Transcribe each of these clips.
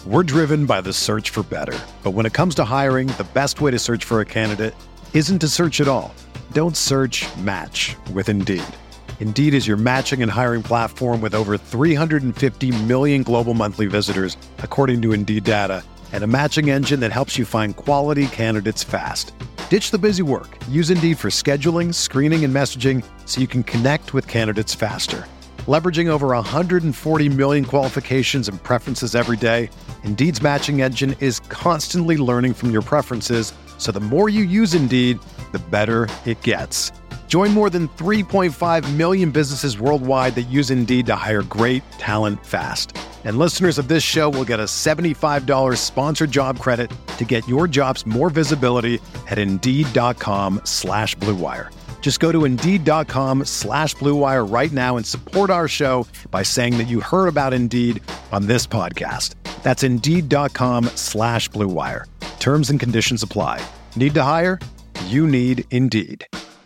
We're driven by the search for better. But when it comes to hiring, the best way to search for a candidate isn't to search at all. Don't search, match with Indeed. Indeed is your matching and hiring platform with over 350 million global monthly visitors, according to Indeed data, and a matching engine that helps you find quality candidates fast. Ditch the busy work. Use Indeed for scheduling, screening, and messaging so you can connect with candidates faster. Leveraging over 140 million qualifications and preferences every day, Indeed's matching engine is constantly learning from your preferences, so the more you use Indeed, the better it gets. Join more than 3.5 million businesses worldwide that use Indeed to hire great talent fast. And listeners of this show will get a $75 sponsored job credit to get your jobs more visibility at Indeed.com/Blue Wire. Just go to Indeed.com/Blue Wire right now and support our show by saying that you heard about Indeed on this podcast. That's Indeed.com/Blue Wire. Terms and conditions apply. Need to hire? You need Indeed.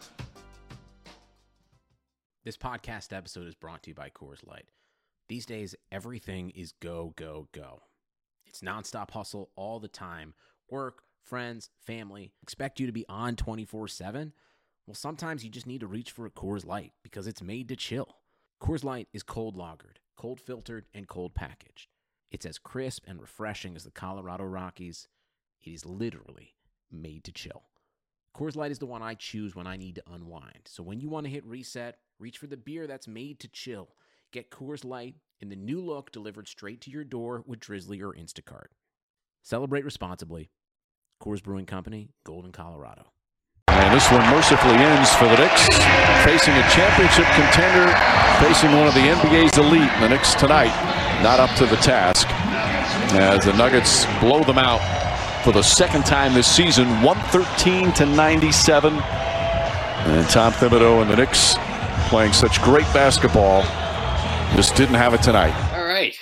This podcast episode is brought to you by Coors Light. These days, everything is go, go, go. It's nonstop hustle all the time. Work, friends, family, expect you to be on 24/7. Well, sometimes you just need to reach for a Coors Light because it's made to chill. Coors Light is cold lagered, cold filtered, and cold packaged. It's as crisp and refreshing as the Colorado Rockies. It is literally made to chill. Coors Light is the one I choose when I need to unwind. So when you want to hit reset, reach for the beer that's made to chill. Get Coors Light in the new look delivered straight to your door with Drizzly or Instacart. Celebrate responsibly. Coors Brewing Company, Golden, Colorado. And this one mercifully ends for the Knicks, facing a championship contender, facing one of the NBA's elite. The Knicks tonight not up to the task as the Nuggets blow them out for the second time this season, 113-97. And Tom Thibodeau and the Knicks playing such great basketball just didn't have it tonight. All right.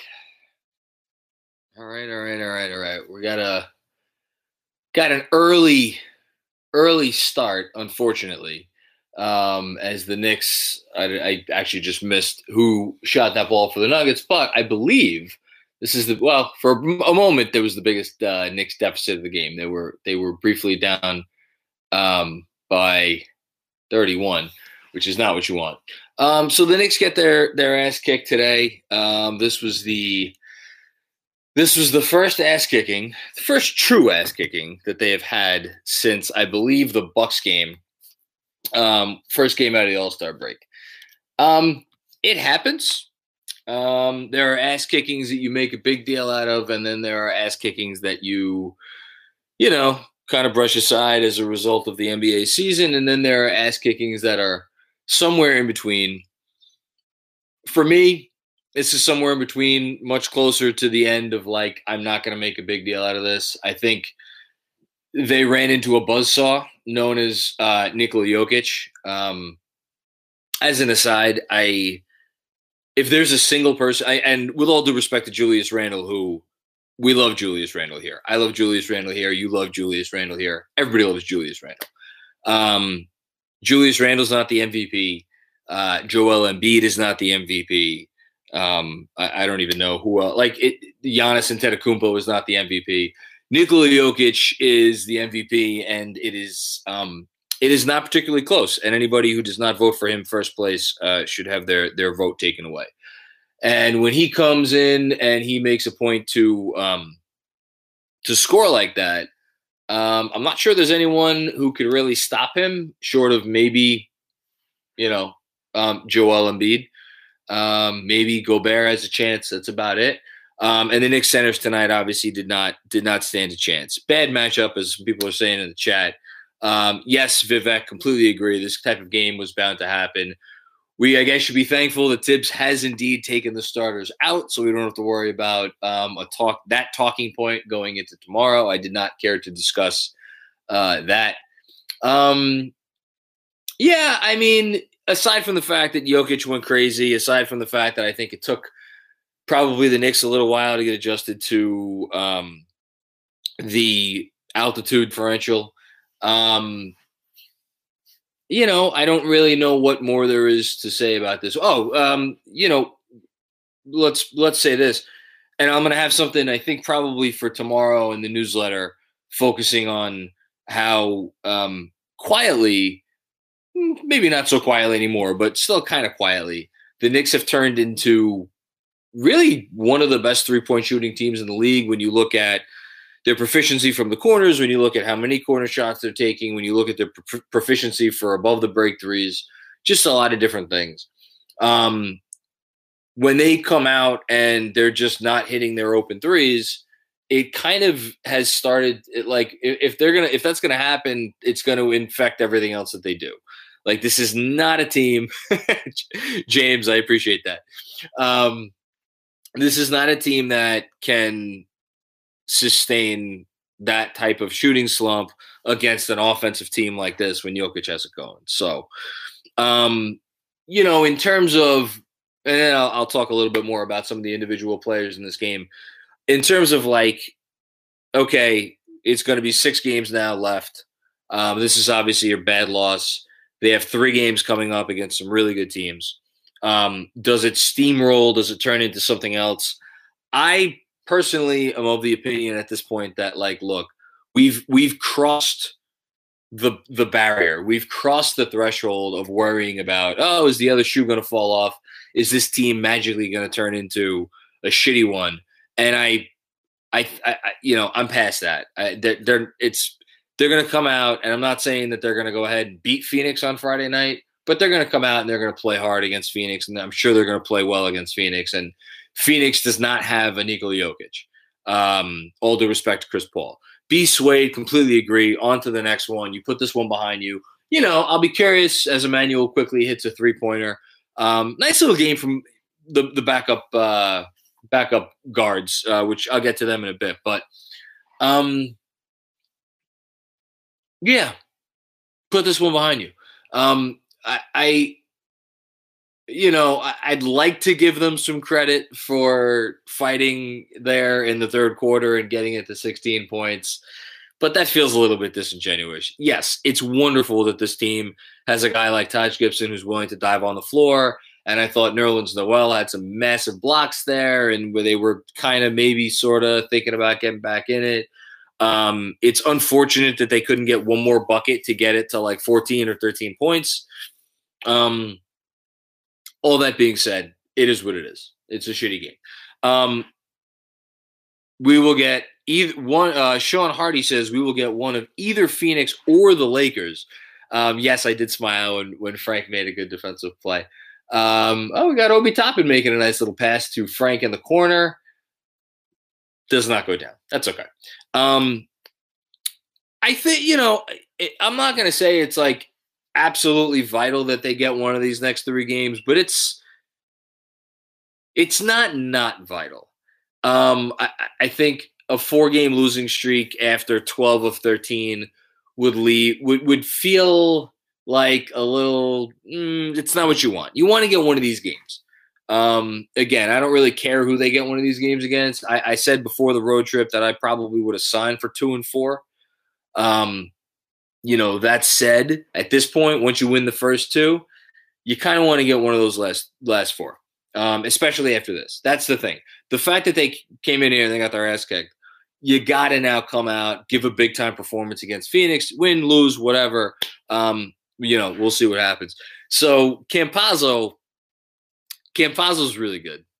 We got an early start, unfortunately, as the Knicks. I actually just missed who shot that ball for the Nuggets, but I believe this is for a moment there was the biggest Knicks deficit of the game. They were briefly down by 31, which is not what you want. So the Knicks get their ass kicked today. This was the first ass kicking, the first true ass kicking that they have had since, I believe, the Bucks game. First game out of the All-Star break. It happens. There are ass kickings that you make a big deal out of, and then there are ass kickings that you kind of brush aside as a result of the NBA season, and then there are ass kickings that are somewhere in between. For me, this is somewhere in between, much closer to the end of I'm not going to make a big deal out of this. I think they ran into a buzzsaw known as Nikola Jokic. As an aside, if there's a single person, and with all due respect to Julius Randle, who we love Julius Randle here. I love Julius Randle here. You love Julius Randle here. Everybody loves Julius Randle. Julius Randle's not the MVP. Joel Embiid is not the MVP. I don't even know who else. Giannis Antetokounmpo is not the MVP. Nikola Jokic is the MVP, and it is not particularly close. And anybody who does not vote for him first place should have their vote taken away. And when he comes in and he makes a point to score like that, I'm not sure there's anyone who could really stop him, short of maybe, Joel Embiid. Maybe Gobert has a chance. That's about it. And the Knicks centers tonight obviously did not stand a chance. Bad matchup, as some people are saying in the chat. Yes, Vivek, completely agree. This type of game was bound to happen. We, I guess, should be thankful that Tibbs has indeed taken the starters out, so we don't have to worry about that talking point going into tomorrow. I did not care to discuss that. Aside from the fact that Jokic went crazy, aside from the fact that I think it took probably the Knicks a little while to get adjusted to the altitude differential, I don't really know what more there is to say about this. Let's say this. And I'm going to have something, I think, probably for tomorrow in the newsletter, focusing on how quietly, maybe not so quietly anymore, but still kind of quietly, the Knicks have turned into really one of the best three-point shooting teams in the league when you look at their proficiency from the corners, when you look at how many corner shots they're taking, when you look at their proficiency for above the break threes, just a lot of different things. When they come out and they're just not hitting their open threes, it kind of has started like if that's gonna happen, it's gonna infect everything else that they do. Like, this is not a team. James, I appreciate that. This is not a team that can sustain that type of shooting slump against an offensive team like this when Jokic has it going. So, in terms of, and then I'll talk a little bit more about some of the individual players in this game. In terms of like, okay, it's going to be 6 games now left. This is obviously your bad loss. They have 3 games coming up against some really good teams. Does it steamroll? Does it turn into something else? I personally am of the opinion at this point that, like, look, we've crossed the barrier. We've crossed the threshold of worrying about, oh, is the other shoe going to fall off? Is this team magically going to turn into a shitty one? And I'm past that. They're going to come out, and I'm not saying that they're going to go ahead and beat Phoenix on Friday night, but they're going to come out and they're going to play hard against Phoenix, and I'm sure they're going to play well against Phoenix. And Phoenix does not have a Nikola Jokic. All due respect to Chris Paul. Be swayed, completely agree. On to the next one. You put this one behind you. I'll be curious as Emmanuel quickly hits a 3-pointer. Nice little game from the backup guards, which I'll get to them in a bit. But yeah, put this one behind you. I'd like to give them some credit for fighting there in the third quarter and getting it to 16 points, but that feels a little bit disingenuous. Yes, it's wonderful that this team has a guy like Taj Gibson who's willing to dive on the floor, and I thought Nerlens Noel had some massive blocks there, and where they were kind of maybe sort of thinking about getting back in it. It's unfortunate that they couldn't get one more bucket to get it to like 14 or 13 points. All that being said, it is what it is. It's a shitty game. We will get either one. Sean Hardy says we will get one of either Phoenix or the Lakers. Yes, I did smile when Frank made a good defensive play. We got Obi Toppin making a nice little pass to Frank in the corner. Does not go down. That's okay. I think, I'm not going to say it's like absolutely vital that they get one of these next 3 games, but it's not vital. I think a 4-game losing streak after 12 of 13 would feel like a little, it's not what you want. You want to get one of these games. Again, I don't really care who they get one of these games against. I said before the road trip that I probably would have signed for 2 and 4. That said, at this point, once you win the first 2, you kind of want to get one of those last 4, especially after this. That's the thing. The fact that they came in here and they got their ass kicked, you got to now come out, give a big-time performance against Phoenix, win, lose, whatever. We'll see what happens. So Campazzo's really good.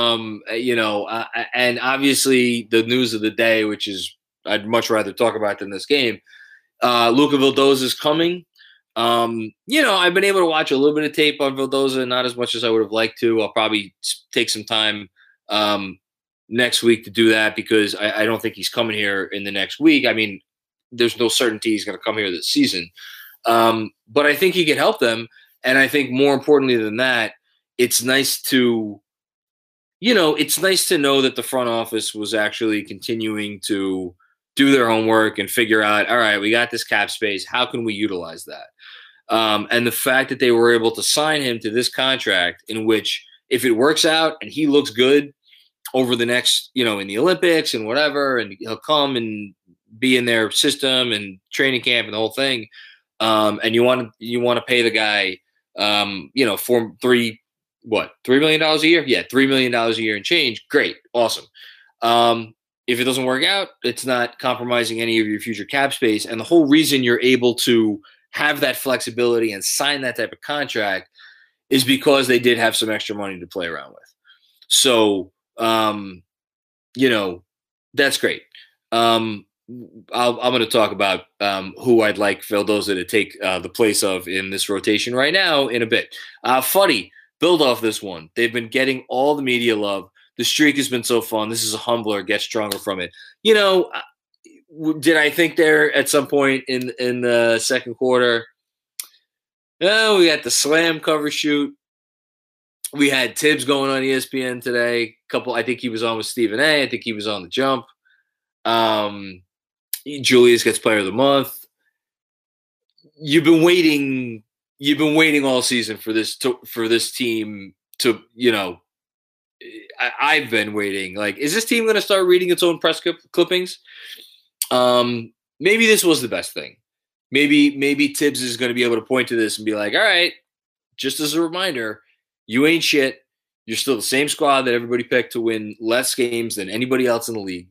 And obviously the news of the day, which is I'd much rather talk about than this game, Luca Vildoza is coming. I've been able to watch a little bit of tape on Vildoza, not as much as I would have liked to. I'll probably take some time next week to do that because I don't think he's coming here in the next week. I mean, there's no certainty he's going to come here this season. But I think he could help them. And I think more importantly than that, it's nice to know that the front office was actually continuing to do their homework and figure out, all right, we got this cap space. How can we utilize that? And the fact that they were able to sign him to this contract in which if it works out and he looks good over the next, in the Olympics and whatever, and he'll come and be in their system and training camp and the whole thing. And you want to pay the guy, $3 million a year? Yeah, $3 million a year and change. Great. Awesome. If it doesn't work out, it's not compromising any of your future cap space. And the whole reason you're able to have that flexibility and sign that type of contract is because they did have some extra money to play around with. So, that's great. I'm going to talk about who I'd like Vildoza to take the place of in this rotation right now in a bit. Fuddy, build off this one. They've been getting all the media love. The streak has been so fun. This is a humbler. Get stronger from it. Did I think there at some point in the second quarter? No, we got the slam cover shoot. We had Tibbs going on ESPN today. I think he was on with Stephen A. I think he was on the jump. Julius gets Player of the Month. You've been waiting all season for this team to, I've been waiting. Like, is this team going to start reading its own press clippings? Maybe this was the best thing. Maybe Tibbs is going to be able to point to this and be like, all right, just as a reminder, you ain't shit. You're still the same squad that everybody picked to win less games than anybody else in the league.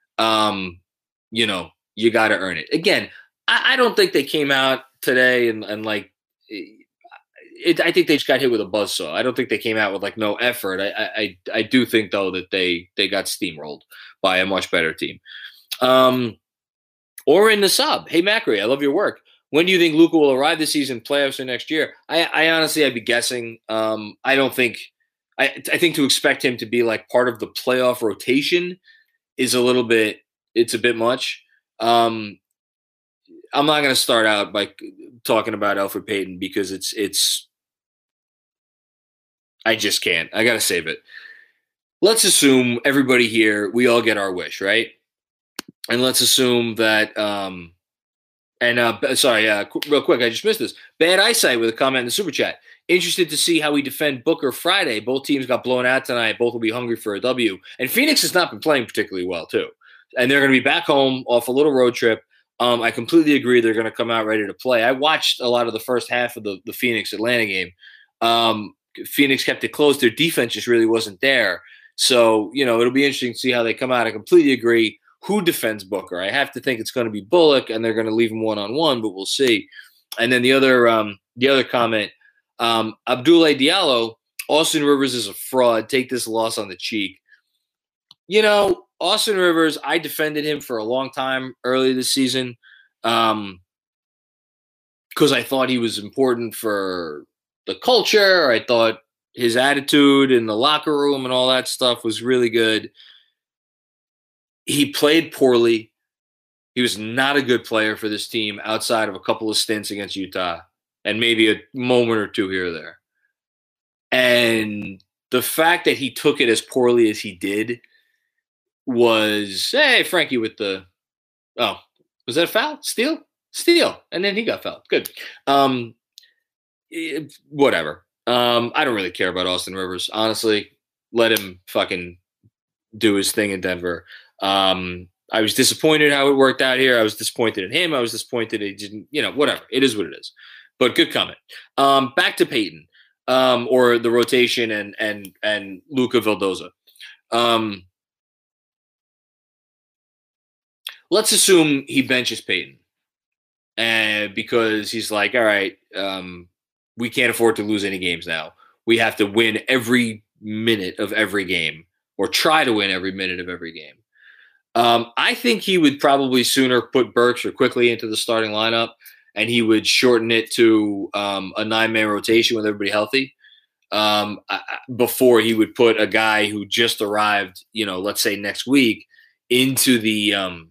You got to earn it. Again, I don't think they came out today and like it. I think they just got hit with a buzzsaw. I don't think they came out with like no effort. I do think though that they got steamrolled by a much better team. Or in the sub. Hey Macri, I love your work. When do you think Luka will arrive this season, playoffs or next year? I honestly, I'd be guessing. I don't think. I think to expect him to be like part of the playoff rotation is it's a bit much. I'm not going to start out by talking about Elfrid Payton because I just can't. I got to save it. Let's assume everybody here, we all get our wish, right? And let's assume that, real quick, I just missed this. Bad Eyesight with a comment in the super chat. Interested to see how we defend Booker Friday. Both teams got blown out tonight. Both will be hungry for a W. And Phoenix has not been playing particularly well, too. And they're going to be back home off a little road trip. I completely agree they're going to come out ready to play. I watched a lot of the first half of the Phoenix-Atlanta game. Phoenix kept it close. Their defense just really wasn't there. So, it'll be interesting to see how they come out. I completely agree. Who defends Booker? I have to think it's going to be Bullock, and they're going to leave him one-on-one, but we'll see. And then the other comment, Abdoulaye Diallo, Austin Rivers is a fraud. Take this loss on the cheek. Austin Rivers, I defended him for a long time early this season because I thought he was important for the culture. I thought his attitude in the locker room and all that stuff was really good. He played poorly. He was not a good player for this team outside of a couple of stints against Utah and maybe a moment or two here or there. And the fact that he took it as poorly as he did was, hey, Frankie with the – oh, was that a foul? Steal. And then he got fouled. Good. Whatever. I don't really care about Austin Rivers. Honestly, let him fucking do his thing in Denver. I was disappointed how it worked out here. I was disappointed in him. I was disappointed he didn't, whatever. It is what it is. But good comment. Back to Payton, or the rotation and Luka Vildoza. Let's assume he benches Payton, because he's like, all right, we can't afford to lose any games now. We have to win every minute of every game, or try to win every minute of every game. I think he would probably sooner put Burks or Quickly into the starting lineup, and he would shorten it to a 9-man rotation with everybody healthy before he would put a guy who just arrived, let's say next week, into the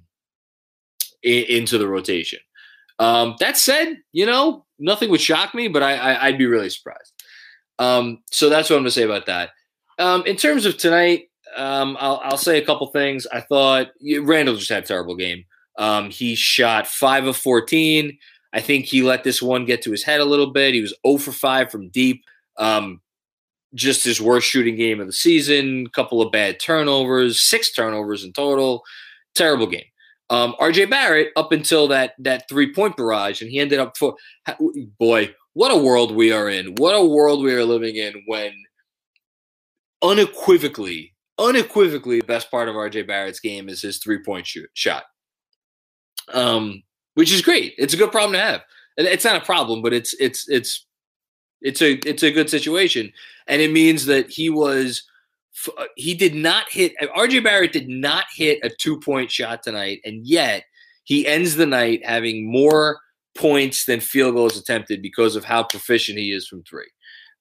rotation. That said, nothing would shock me, but I'd be really surprised. So that's what I'm going to say about that. In terms of tonight, I'll say a couple things. I thought Randall just had a terrible game. He shot 5 of 14. I think he let this one get to his head a little bit. He was 0 for 5 from deep. Just his worst shooting game of the season. Couple of bad turnovers, 6 turnovers in total. Terrible game. RJ Barrett, up until that 3-point barrage, and he ended up boy, what a world we are in. What a world we are living in when unequivocally unequivocally the best part of RJ Barrett's game is his 3-point shot, which is great. It's a good problem to have. It's not a problem, but it's a good situation, and it means that he did not hit. RJ Barrett did not hit a 2-point shot tonight, and yet he ends the night having more points than field goals attempted because of how proficient he is from three.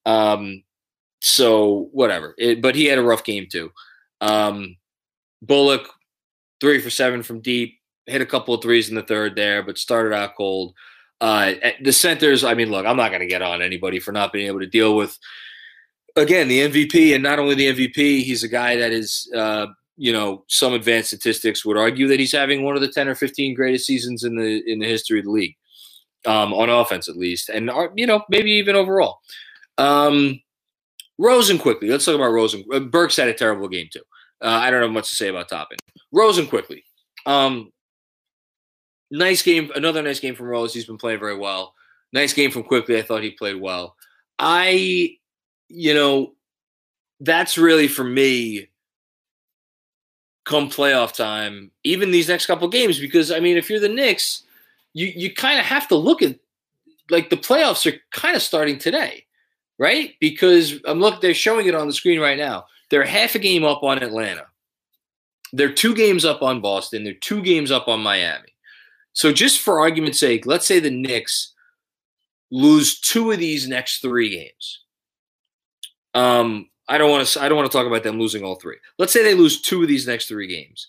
So whatever, but he had a rough game too. Bullock 3 for 7 from deep, hit a couple of threes in the third there, but started out cold. The centers, I mean, look, I'm not going to get on anybody for not being able to deal with, again, the MVP, and not only the MVP, he's a guy that is, some advanced statistics would argue that he's having one of the 10 or 15 greatest seasons in the history of the league, on offense at least, and maybe even overall. Rosen quickly. Let's talk about Rosen. Burks had a terrible game too. I don't have much to say about Toppin. Rosen quickly. Nice game. Another nice game from Rose. He's been playing very well. Nice game from Quickly. I thought he played well. That's really for me come playoff time, even these next couple games, because, I mean, if you're the Knicks, you kind of have to look at, like, the playoffs are kind of starting today, right? Because they're showing it on the screen right now. They're half a game up on Atlanta. They're 2 games up on Boston. They're 2 games up on Miami. So just for argument's sake, let's say the Knicks lose 2 of these next 3 games. I don't want to talk about them losing all 3. Let's say they lose 2 of these next 3 games.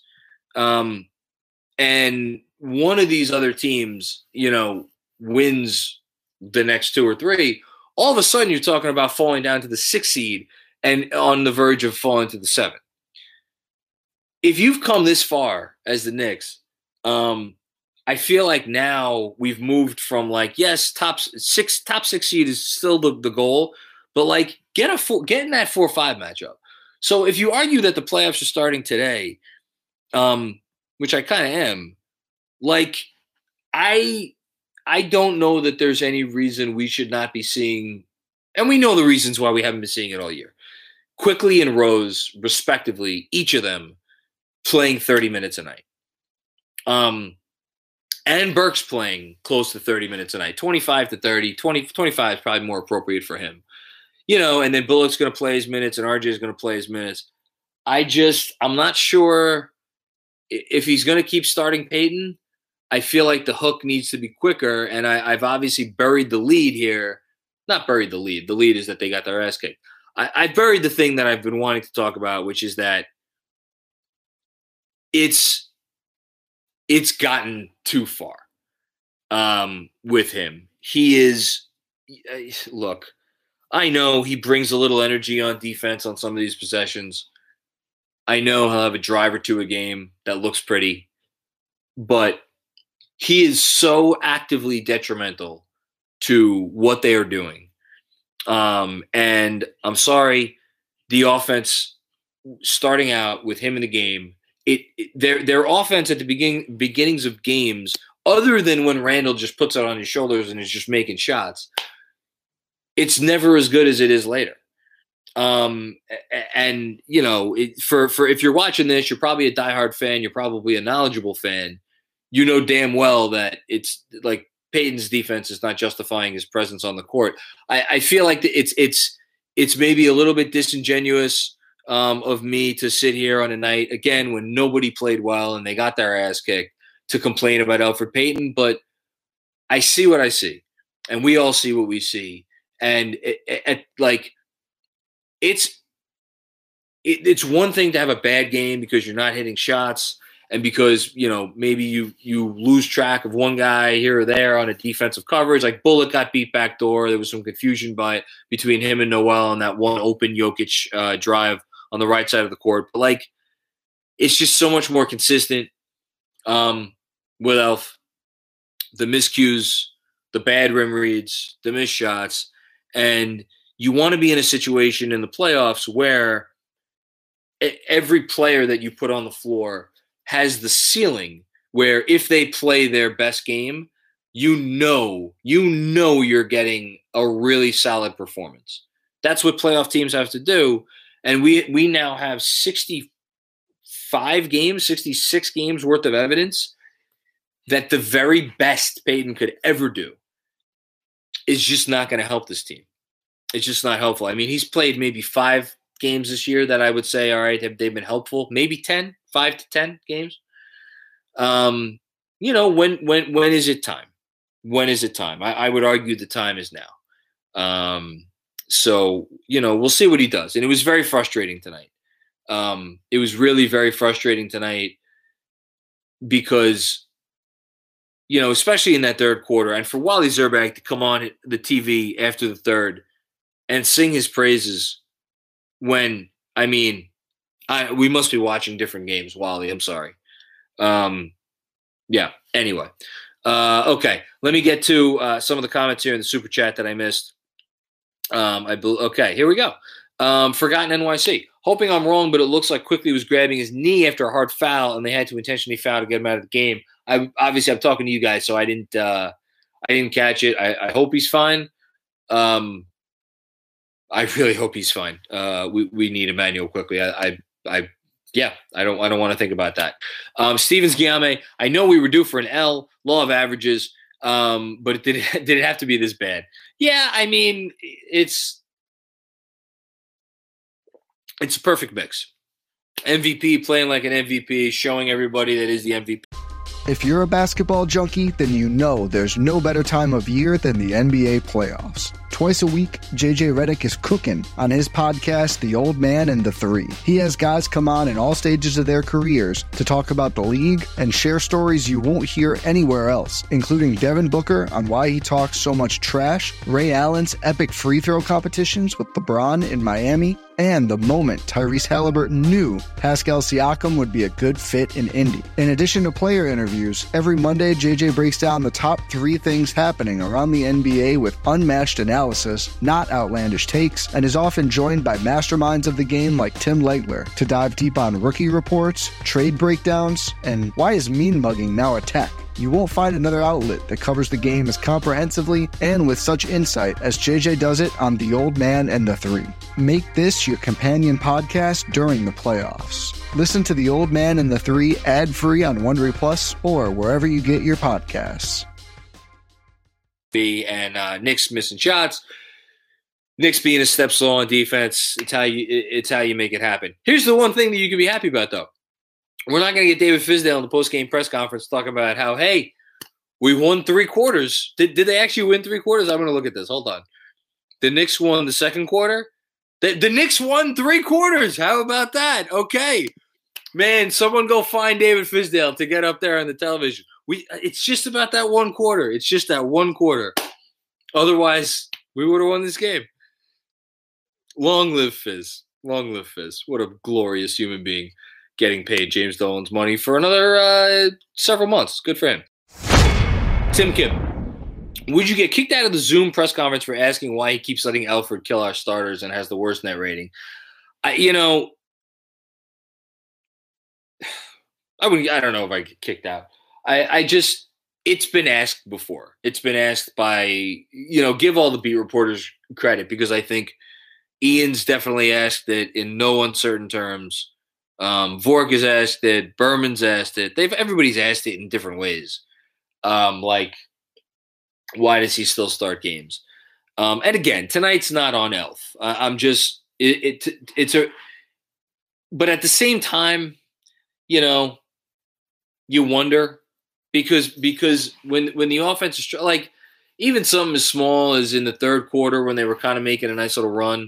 And one of these other teams, wins the next 2 or 3. All of a sudden you're talking about falling down to the 6th seed and on the verge of falling to the 7th. If you've come this far as the Knicks, I feel like now we've moved from, like, yes, top six seed is still the goal, but, like, get in that 4-5 matchup. So if you argue that the playoffs are starting today, which I kind of am, like, I don't know that there's any reason we should not be seeing, and we know the reasons why we haven't been seeing it all year. Quickly and Rose, respectively, each of them playing 30 minutes a night. And Burks playing close to 30 minutes a night, 25 to 30, 25 is probably more appropriate for him. And then Bullock's going to play his minutes and RJ is going to play his minutes. I'm not sure if he's going to keep starting Payton. I feel like the hook needs to be quicker, and I've obviously buried the lead here. Not buried the lead. The lead is that they got their ass kicked. I buried the thing that I've been wanting to talk about, which is that it's gotten too far with him. He is – look, I know he brings a little energy on defense on some of these possessions. I know he'll have a drive or 2 a game that looks pretty. But he is so actively detrimental to what they are doing. And I'm sorry, the offense starting out with him in the game, their offense at the beginnings of games, other than when Randall just puts it on his shoulders and is just making shots, it's never as good as it is later. And for if you're watching this, you're probably a diehard fan. You're probably a knowledgeable fan. You know damn well that it's like Payton's defense is not justifying his presence on the court. I feel like it's maybe a little bit disingenuous of me to sit here on a night, again, when nobody played well and they got their ass kicked, to complain about Elfrid Payton. But I see what I see, and we all see what we see. And it's one thing to have a bad game because you're not hitting shots, and because, maybe you lose track of one guy here or there on a defensive coverage. Like Bullock got beat backdoor. There was some confusion between him and Noel on that one open Jokic drive on the right side of the court. But, like, it's just so much more consistent with Elf. The miscues, the bad rim reads, the missed shots. And you want to be in a situation in the playoffs where every player that you put on the floor has the ceiling where if they play their best game, you're getting a really solid performance. That's what playoff teams have to do. And we now have 65 games, 66 games worth of evidence that the very best Payton could ever do is just not going to help this team. It's just not helpful. I mean, he's played maybe 5 games this year that I would say, all right, have they been helpful? Maybe 10, 5 to 10 games. When is it time? When is it time? I would argue the time is now. So, we'll see what he does. And it was very frustrating tonight. It was really very frustrating tonight because, especially in that third quarter, and for Wally Szczerbiak to come on the TV after the third and sing his praises when, we must be watching different games, Wally. I'm sorry. Anyway. Okay. Let me get to some of the comments here in the super chat that I missed. Okay, here we go. Forgotten NYC. Hoping I'm wrong, but it looks like Quickly was grabbing his knee after a hard foul, and they had to intentionally foul to get him out of the game. I'm talking to you guys, so I didn't catch it. I hope he's fine. I really hope he's fine. We need Emmanuel Quickly. I don't want to think about that. Stevens Guillaume, I know we were due for an L, law of averages, but did it have to be this bad? Yeah, it's a perfect mix. MVP playing like an MVP, showing everybody that is the MVP. If you're a basketball junkie, then you know there's no better time of year than the NBA playoffs. Twice a week, JJ Redick is cooking on his podcast, The Old Man and the Three. He has guys come on in all stages of their careers to talk about the league and share stories you won't hear anywhere else, including Devin Booker on why he talks so much trash, Ray Allen's epic free throw competitions with LeBron in Miami, and the moment Tyrese Halliburton knew Pascal Siakam would be a good fit in Indy. In addition to player interviews, every Monday JJ breaks down the top 3 things happening around the NBA with unmatched analysis, not outlandish takes, and is often joined by masterminds of the game like Tim Legler to dive deep on rookie reports, trade breakdowns, and why is mean mugging now a tech? You won't find another outlet that covers the game as comprehensively and with such insight as JJ does it on The Old Man and the Three. Make this your companion podcast during the playoffs. Listen to The Old Man and the Three ad-free on Wondery Plus or wherever you get your podcasts. And Knicks missing shots. Knicks being a step slow on defense. It's how you make it happen. Here's the one thing that you can be happy about, though. We're not going to get David Fizdale in the post-game press conference talking about how, hey, we won 3 quarters. Did they actually win 3 quarters? I'm going to look at this. Hold on. The Knicks won the second quarter. The Knicks won 3 quarters. How about that? Okay. Man, someone go find David Fizdale to get up there on the television. It's just about that 1 quarter. It's just that 1 quarter. Otherwise, we would have won this game. Long live Fizz. Long live Fizz. What a glorious human being. Getting paid James Dolan's money for another several months. Good for him. Tim Kim, would you get kicked out of the Zoom press conference for asking why he keeps letting Elfrid kill our starters and has the worst net rating? I don't know if I get kicked out. It's been asked before. It's been asked by, give all the beat reporters credit because I think Ian's definitely asked it in no uncertain terms. Vork has asked it. Berman's asked it. Everybody's asked it in different ways. Like, why does he still start games? And again, tonight's not on Elf. But at the same time, you wonder because when the offense is like even something as small as in the third quarter when they were kind of making a nice little run.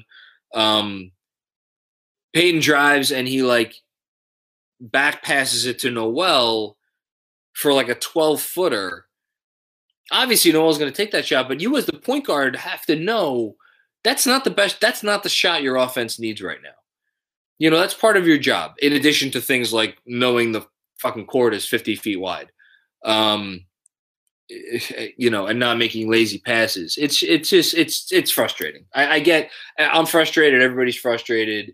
Payton drives and he back passes it to Noel for a 12-footer. Obviously, Noel's going to take that shot, but you as the point guard have to know that's not the best. That's not the shot your offense needs right now. That's part of your job. In addition to things like knowing the fucking court is 50 feet wide, and not making lazy passes. It's frustrating. I'm frustrated. Everybody's frustrated.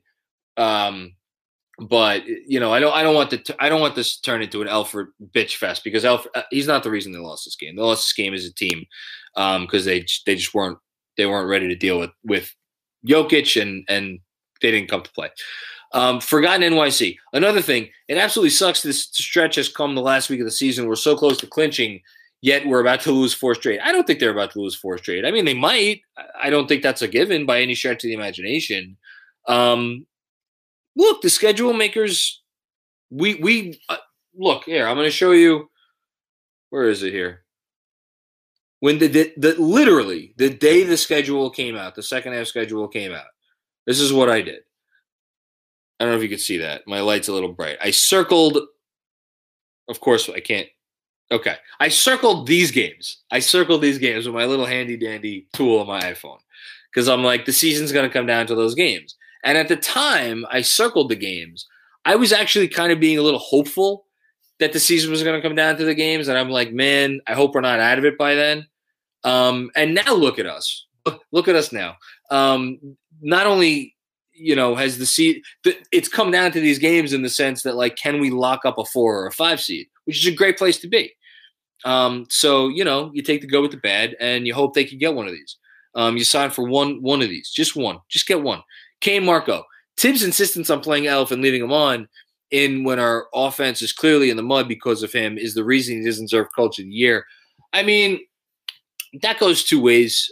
But I don't want this to turn into an Elfrid bitch fest because he's not the reason they lost this game. They lost this game as a team because they weren't ready to deal with Jokic and didn't come to play. Forgotten NYC. Another thing, it absolutely sucks this stretch has come the last week of the season. We're so close to clinching, yet we're about to lose 4 straight. I don't think they're about to lose 4 straight. I mean, they might. I don't think that's a given by any stretch of the imagination. Look, the schedule makers, we look here. I'm going to show you. Where is it here? When literally the day the schedule came out, the second half schedule came out, this is what I did. I don't know if you could see that. My light's a little bright. I circled, of course I can't. Okay. I circled these games. With my little handy dandy tool on my iPhone. Because I'm like, the season's going to come down to those games. And at the time I circled the games, I was actually kind of being a little hopeful that the season was going to come down to the games. And I'm like, man, I hope we're not out of it by then. And now look at us. Look at us now. Not only, has it's come down to these games in the sense that, like, can we lock up a 4 or a 5 seed, which is a great place to be. So, you take the good with the bad and you hope they can get one of these. You sign for one of these, just one, just get one. Kane Marco. Tibbs' insistence on playing Elf and leaving him on when our offense is clearly in the mud because of him is the reason he doesn't deserve Coach of the Year. I mean, that goes 2 ways.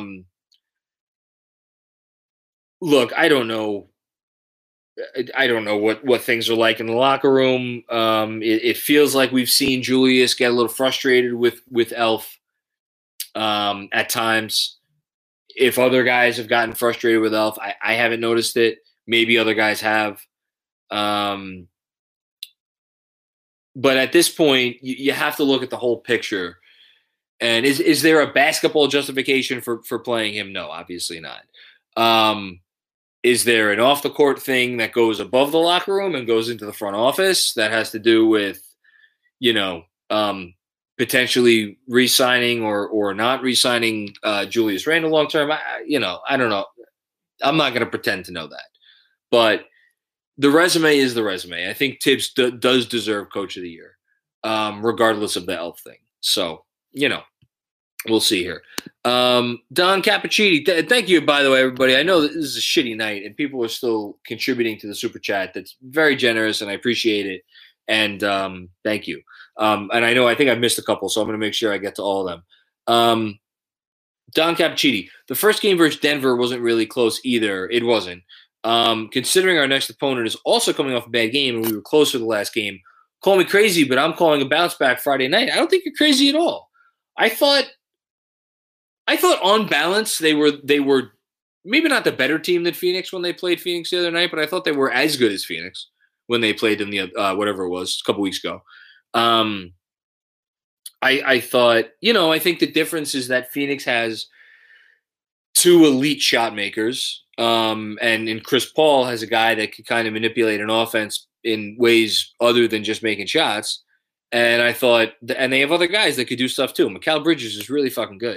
Look, I don't know. I don't know what things are like in the locker room. It feels like we've seen Julius get a little frustrated with Elf at times. If other guys have gotten frustrated with Elf, I haven't noticed it. Maybe other guys have. But at this point, you have to look at the whole picture. And is there a basketball justification for playing him? No, obviously not. Is there an off-the-court thing that goes above the locker room and goes into the front office that has to do with, potentially re-signing or not re-signing Julius Randle long-term? I don't know. I'm not going to pretend to know that. But the resume is the resume. I think Tibbs does deserve Coach of the Year, regardless of the Elf thing. So, we'll see here. Don Cappuccini, thank you, by the way, everybody. I know this is a shitty night, and people are still contributing to the Super Chat. That's very generous, and I appreciate it. And thank you. And I think I've missed a couple, so I'm going to make sure I get to all of them. Don Cappuccini, the first game versus Denver wasn't really close either. It wasn't. Considering our next opponent is also coming off a bad game, and we were closer the last game, call me crazy, but I'm calling a bounce back Friday night. I don't think you're crazy at all. I thought on balance they were maybe not the better team than Phoenix when they played Phoenix the other night, but I thought they were as good as Phoenix when they played them the whatever it was a couple weeks ago. I thought, I think the difference is that Phoenix has 2 elite shot makers, and Chris Paul has a guy that can kind of manipulate an offense in ways other than just making shots. And I thought, and they have other guys that could do stuff too. Mikal Bridges is really fucking good.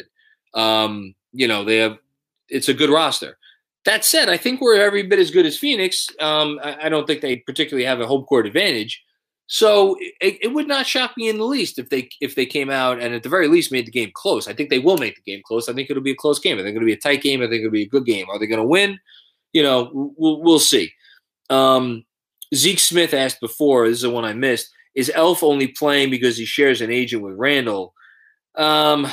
It's a good roster. That said, I think we're every bit as good as Phoenix. I don't think they particularly have a home court advantage. So it would not shock me in the least if they came out and at the very least made the game close. I think they will make the game close. I think it'll be a close game. I think it'll be a tight game. I think it'll be a good game. Are they going to win? We'll see. Zeke Smith asked before, this is the one I missed, is Elf only playing because he shares an agent with Randall? I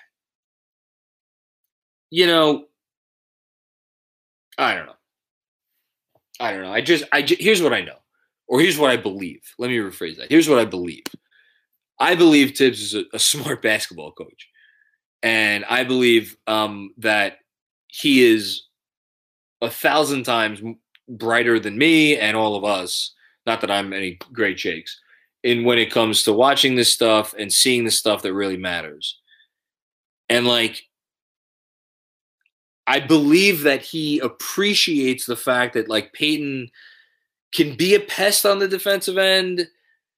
don't know. Here's what I know, or here's what I believe. Let me rephrase that. Here's what I believe. I believe Tibbs is a smart basketball coach, and I believe that he is 1,000 times brighter than me and all of us. Not that I'm any great shakes. And when it comes to watching this stuff and seeing the stuff that really matters. And I believe that he appreciates the fact that Peyton can be a pest on the defensive end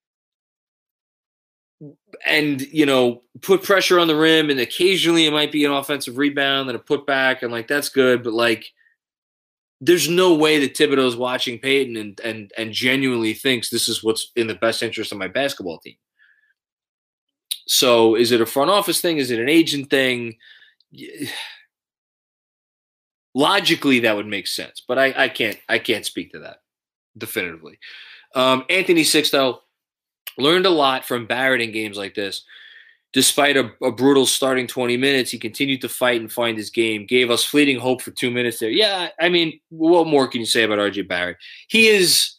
and, put pressure on the rim, and occasionally it might be an offensive rebound and a putback, and that's good. But there's no way that Thibodeau's watching Peyton and genuinely thinks this is what's in the best interest of my basketball team. So is it a front office thing? Is it an agent thing? logically that would make sense, but I can't speak to that definitively. Anthony Sixto learned a lot from Barrett in games like this. Despite a brutal starting 20 minutes, he continued to fight and find his game, gave us fleeting hope for 2 minutes there. Yeah, I mean, what more can you say about RJ Barrett? He's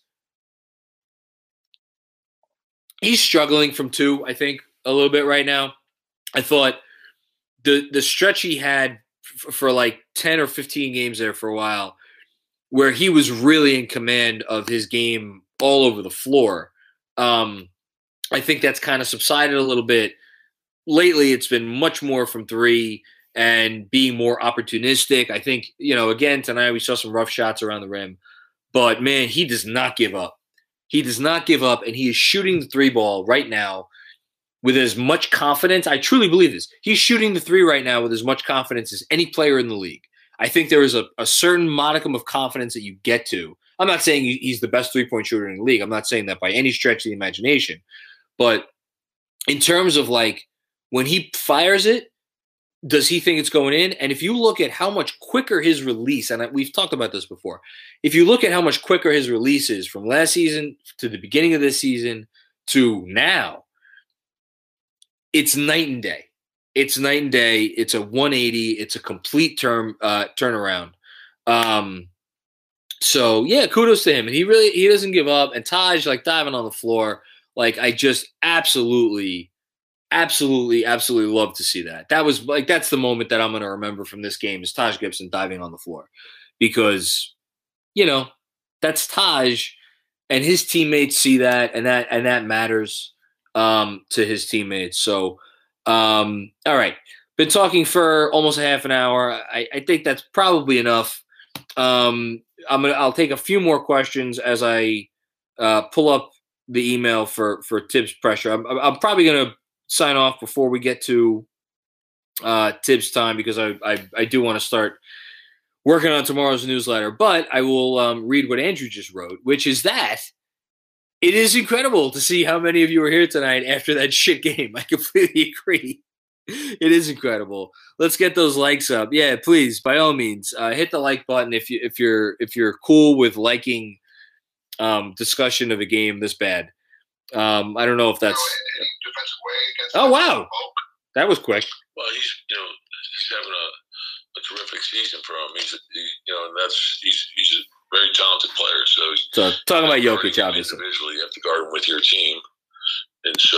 struggling from two, I think, a little bit right now. I thought the stretch he had for like 10 or 15 games there for a while, where he was really in command of his game all over the floor. I think that's kind of subsided a little bit. Lately, it's been much more from three and being more opportunistic. I think, again, tonight we saw some rough shots around the rim. But, man, he does not give up. He does not give up, and he is shooting the three ball right now with as much confidence. I truly believe this. He's shooting the three right now with as much confidence as any player in the league. I think there is a certain modicum of confidence that you get to. I'm not saying he's the best three-point shooter in the league. I'm not saying that by any stretch of the imagination. But in terms of, like, when he fires it, does he think it's going in? And if you look at how much quicker his release, and we've talked about this before, if you look at how much quicker his release is from last season to the beginning of this season to now, it's night and day. It's night and day. It's a 180. It's a complete turnaround. So, yeah, kudos to him. And he doesn't give up. And Taj, like, diving on the floor, like, I just absolutely love to see that. That was like, that's the moment that I'm going to remember from this game is Taj Gibson diving on the floor, because, that's Taj, and his teammates see that, and that matters to his teammates. So, all right, been talking for almost a half an hour. I think that's probably enough. I'll take a few more questions as I pull up the email for Tibbs pressure. I'm probably going to sign off before we get to Tibbs time, because I do want to start working on tomorrow's newsletter. But I will read what Andrew just wrote, which is that it is incredible to see how many of you are here tonight after that shit game. I completely agree. It is incredible. Let's get those likes up. Yeah, please, by all means, hit the like button if you're cool with liking discussion of a game this bad. I don't know if that's. Oh wow, that was quick. Well, he's having a terrific season for him. He's a very talented player. So talking about Jokic, obviously, individually, you have to guard him with your team, and so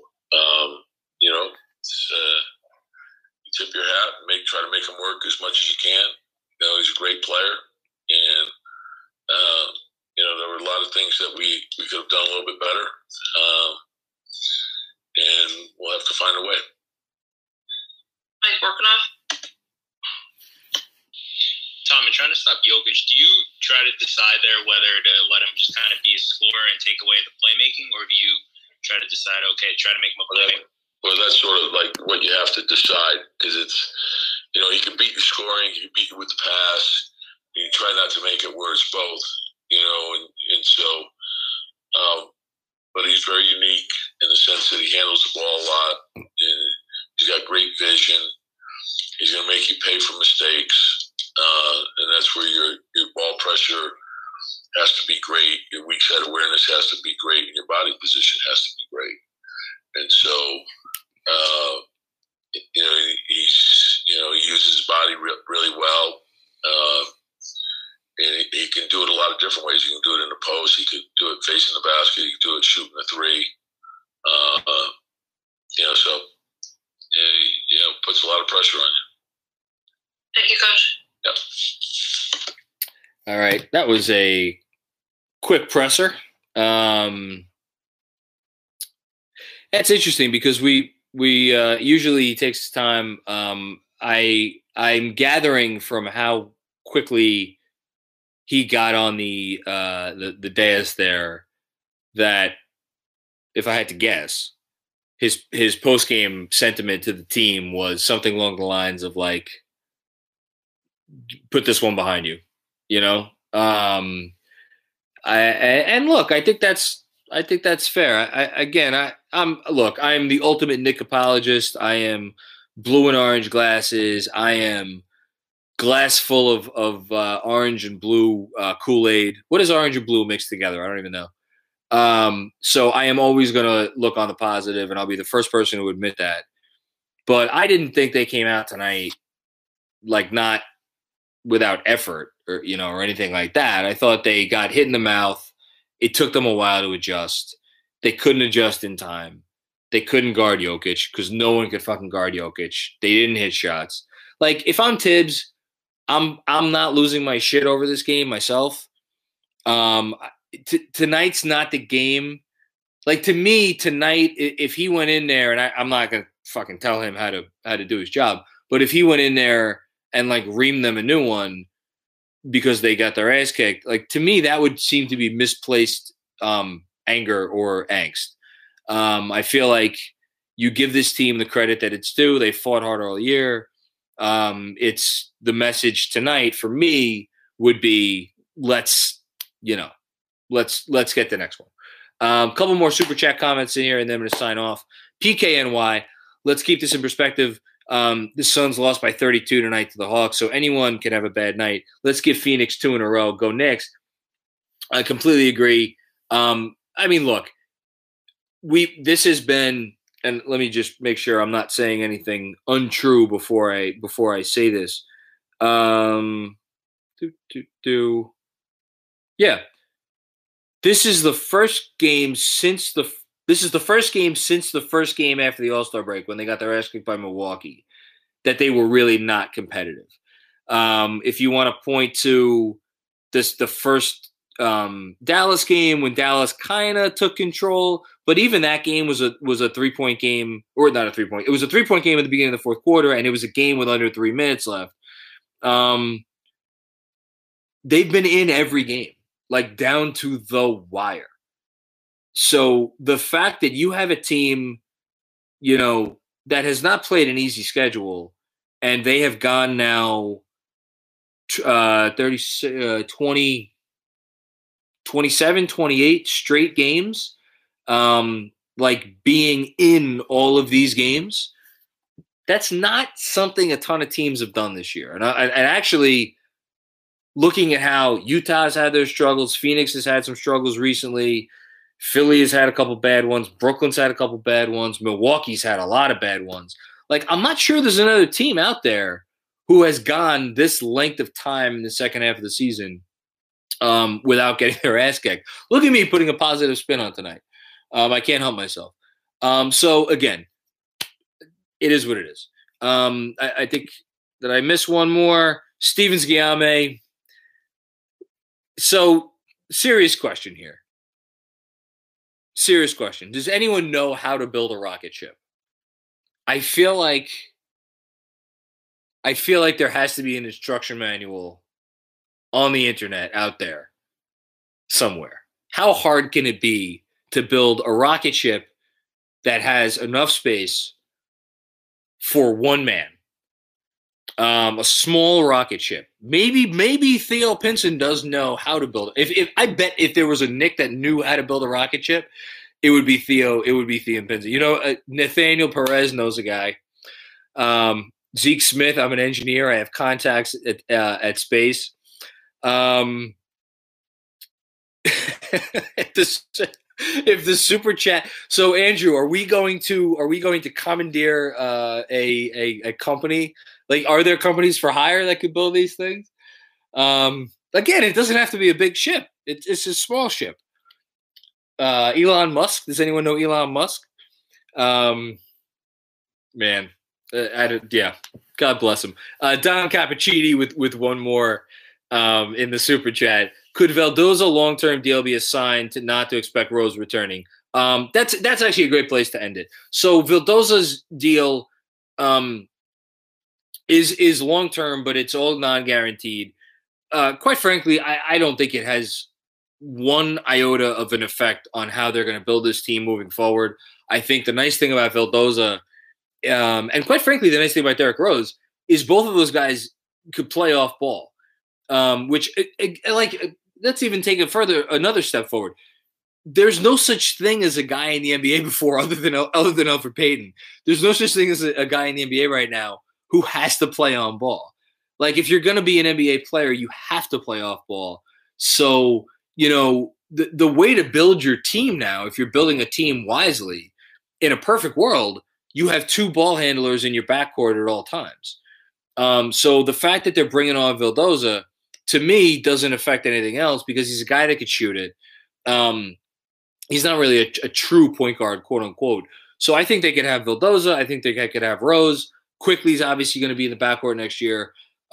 you tip your hat and try to make him work as much as you can. He's a great player, and there were a lot of things that we could have done a little bit better. And we'll have to find a way. Mike Workinoff? Tom, in trying to stop Jokic, do you try to decide there whether to let him just kind of be a scorer and take away the playmaking, or do you try to decide, okay, try to make him a playmaker? Well, that's sort of like what you have to decide, because it's, he can beat you scoring, he can beat you with the pass. You try not to make it where it's both, and so, but he's very unique in the sense that he handles the ball a lot. And he's got great vision. He's going to make you pay for mistakes, and that's where your ball pressure has to be great. Your weak side awareness has to be great, and your body position has to be great. And so, he uses his body really well. And he can do it a lot of different ways. He can do it in the post. He could do it facing the basket. He could do it shooting the three. So puts a lot of pressure on you. Thank you, Coach. Yep. All right, that was a quick presser. That's interesting because we usually takes time. I'm gathering from how quickly he got on the dais there that, if I had to guess, his post game sentiment to the team was something along the lines of like, "Put this one behind you," And look, I think that's fair. I'm the ultimate Knick apologist. I am blue and orange glasses. I am glass full of orange and blue Kool-Aid. What is orange and blue mixed together? I don't even know. So I am always going to look on the positive, and I'll be the first person to admit that. But I didn't think they came out tonight like not without effort or anything like that. I thought they got hit in the mouth. It took them a while to adjust. They couldn't adjust in time. They couldn't guard Jokic because no one could fucking guard Jokic. They didn't hit shots. Like, if I'm Tibbs, I'm not losing my shit over this game myself. Tonight's not the game. Like, to me, tonight, if he went in there, and I'm not going to fucking tell him how to do his job, but if he went in there and, like, reamed them a new one because they got their ass kicked, like, to me, that would seem to be misplaced anger or angst. I feel like you give this team the credit that it's due. They fought hard all year. It's the message tonight for me would be let's get the next one. A couple more super chat comments in here, and then I'm going to sign off. PKNY, let's keep this in perspective. The Suns lost by 32 tonight to the Hawks, so anyone can have a bad night. Let's give Phoenix 2 in a row. Go Knicks. I completely agree. I mean, look, this has been, and let me just make sure I'm not saying anything untrue before I say this. Yeah. This is the first game since the first game after the All-Star break when they got their ass kicked by Milwaukee that they were really not competitive. If you want to point to the first Dallas game when Dallas kind of took control, but even that game was a 3-point game, or not a 3-point. It was a 3-point game at the beginning of the fourth quarter, and it was a game with under 3 minutes left. They've been in every game, like down to the wire. So the fact that you have a team, that has not played an easy schedule, and they have gone now 27, 28 straight games, like being in all of these games, that's not something a ton of teams have done this year. And actually, looking at how Utah's had their struggles, Phoenix has had some struggles recently, Philly has had a couple bad ones, Brooklyn's had a couple bad ones, Milwaukee's had a lot of bad ones. Like, I'm not sure there's another team out there who has gone this length of time in the second half of the season without getting their ass kicked. Look at me putting a positive spin on tonight. I can't help myself. So, again, it is what it is. I think that I missed one more. Stevens Guillaume. So, serious question here. Serious question. Does anyone know how to build a rocket ship? I feel like there has to be an instruction manual on the internet out there somewhere. How hard can it be to build a rocket ship that has enough space for one man? A small rocket ship. Maybe Theo Pinson does know how to build it. If I bet if there was a Knick that knew how to build a rocket ship, it would be Theo. It would be Theo Pinson. Nathaniel Perez knows a guy. Zeke Smith. I'm an engineer. I have contacts at Space. If the super chat. So Andrew, are we going to commandeer a company? Like, are there companies for hire that could build these things? Again, it doesn't have to be a big ship. It's a small ship. Elon Musk. Does anyone know Elon Musk? Man, yeah. God bless him. Don Cappuccini with one more in the super chat. Could Vildoza long-term deal be assigned to not to expect Rose returning? That's actually a great place to end it. So Vildoza's deal is long-term, but it's all non-guaranteed. Quite frankly, I don't think it has one iota of an effect on how they're going to build this team moving forward. I think the nice thing about Vildoza, and quite frankly, the nice thing about Derrick Rose, is both of those guys could play off ball. Let's even take it further, another step forward. There's no such thing as a guy in the NBA before other than Elfrid Payton. There's no such thing as a guy in the NBA right now who has to play on ball. Like, if you're going to be an NBA player, you have to play off ball. So, the way to build your team now, if you're building a team wisely, in a perfect world, you have 2 ball handlers in your backcourt at all times. So the fact that they're bringing on Vildoza, to me, doesn't affect anything else because he's a guy that could shoot it. He's not really a true point guard, quote unquote. So I think they could have Vildoza. I think they could have Rose. Quickly's obviously going to be in the backcourt next year.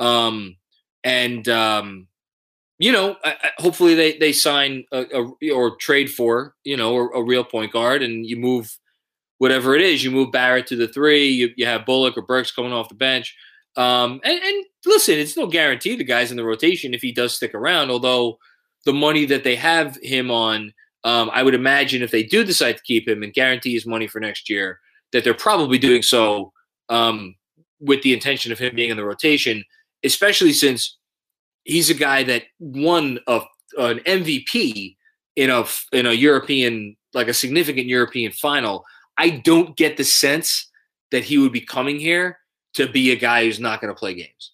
Hopefully they sign or trade for, a real point guard, and you move whatever it is. You move Barrett to the 3. You have Bullock or Burks coming off the bench. And listen, it's no guarantee the guy's in the rotation if he does stick around, although the money that they have him on, I would imagine if they do decide to keep him and guarantee his money for next year, that they're probably doing so with the intention of him being in the rotation, especially since he's a guy that won an MVP in a European, like a significant European final. I don't get the sense that he would be coming here to be a guy who's not going to play games.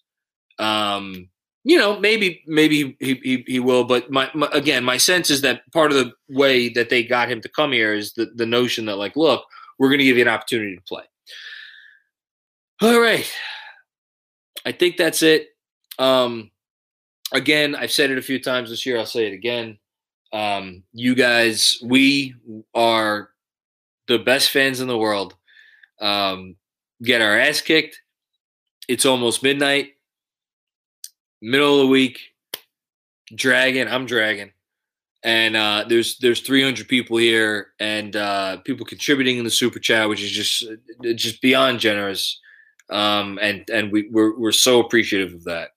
Maybe he will, but my sense is that part of the way that they got him to come here is the notion that, like, look, we're going to give you an opportunity to play. All right. I think that's it. Again, I've said it a few times this year. I'll say it again. You guys, we are the best fans in the world. Get our ass kicked. It's almost midnight. Middle of the week. I'm dragging. And there's 300 people here and people contributing in the super chat, which is just beyond generous. And we're so appreciative of that.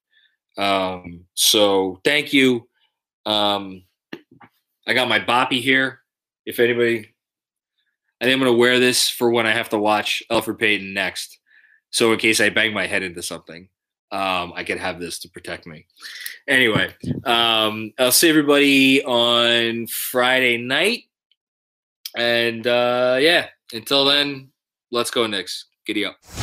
So thank you. I got my boppy here. If anybody, I think I'm going to wear this for when I have to watch Elfrid Payton next. So in case I bang my head into something, I could have this to protect me. Anyway, I'll see everybody on Friday night. And until then, let's go Knicks. Giddy up.